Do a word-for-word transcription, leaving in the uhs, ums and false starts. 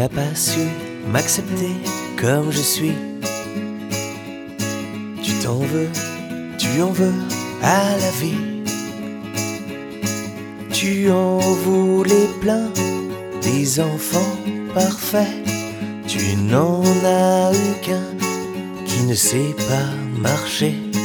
n'as pas su m'accepter comme je suis. Tu t'en veux, tu en veux à la vie. Tu en voulais plein, des enfants parfaits. Tu n'en as eu qu'un qui ne sait pas marcher.